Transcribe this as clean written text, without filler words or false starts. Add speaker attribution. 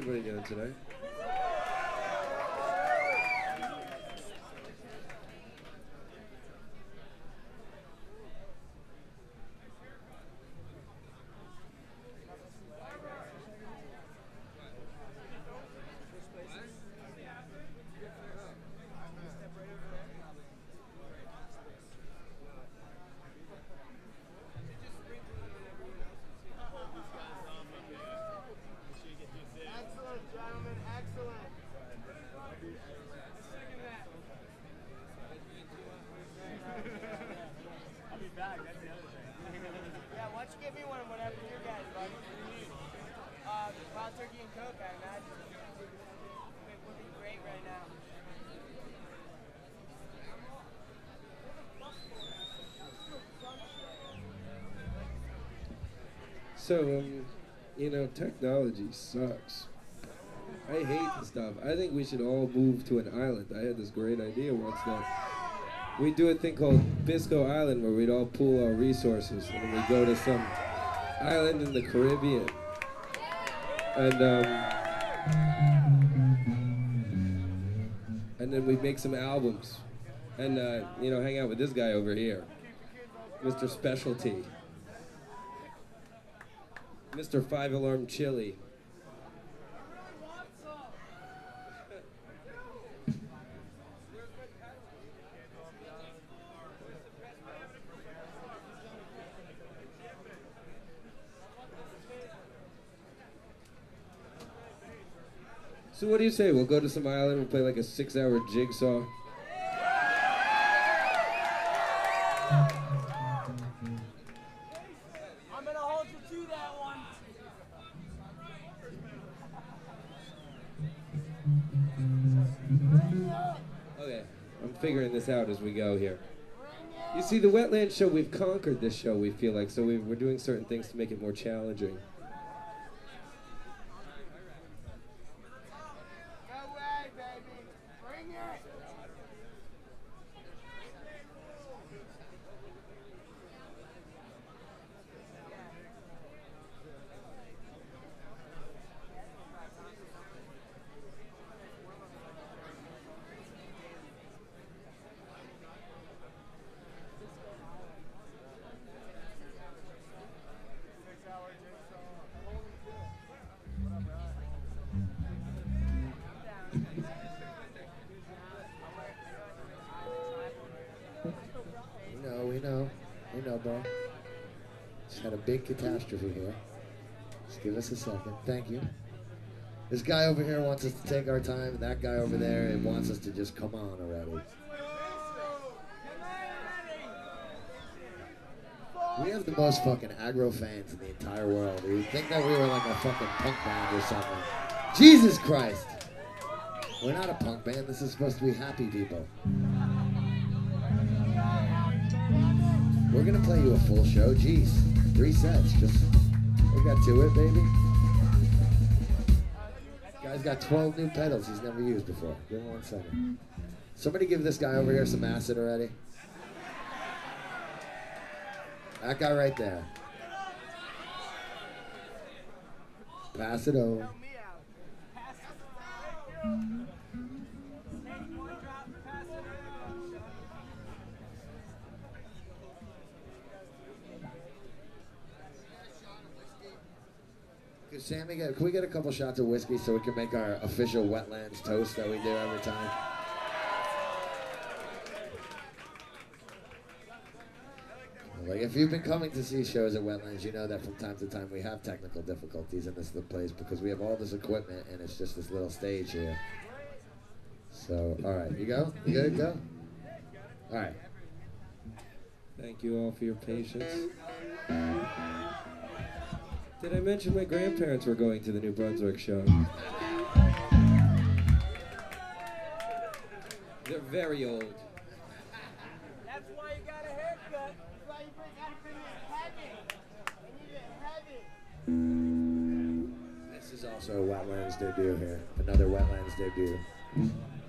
Speaker 1: everybody doing tonight? So, technology sucks. I hate the stuff. I think we should all move to an island. I had this great idea once that we do a thing called Bisco Island where we'd all pool our resources and we go to some island in the Caribbean. And then we'd make some albums and, hang out with this guy over here, Mr. Specialty. Mr. Five Alarm Chili. So what do you say? We'll go to some island, we'll play like a 6-hour jigsaw. Figuring this out as we go here. You see, the Wetland show, we've conquered this show, we feel like, so we're doing certain things to make it more challenging.
Speaker 2: We know, bro. Just had a big catastrophe here. Just give us a second. Thank you. This guy over here wants us to take our time. That guy over there wants us to just come on already. We have the most fucking aggro fans in the entire world. You'd think that we were like a fucking punk band or something. Jesus Christ! We're not a punk band. This is supposed to be happy people. We're gonna play you a full show. Jeez, 3 sets. We got to it, baby. Guy's got 12 new pedals he's never used before. Give him 1 second. Somebody give this guy over here some acid already. That guy right there. Pass it over. Sammy, can we get a couple shots of whiskey so we can make our official Wetlands toast that we do every time? Like, if you've been coming to see shows at Wetlands, you know that from time to time we have technical difficulties in this place because we have all this equipment and it's just this little stage here. So, all right, you go? You good? Go? All right.
Speaker 1: Thank you all for your patience. Did I mention my grandparents were going to the New Brunswick show? They're very old.
Speaker 3: That's why you got a haircut. That's why you gotta bring it heavy.
Speaker 2: This is also a Wetlands debut here. Another Wetlands debut.